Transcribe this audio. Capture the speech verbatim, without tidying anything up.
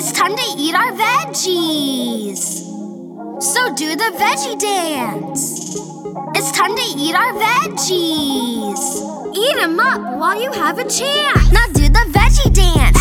It's time to eat our veggies. So do the veggie dance. It's time to eat our veggies. Eat 'em up while you have a chance. Now do the veggie dance.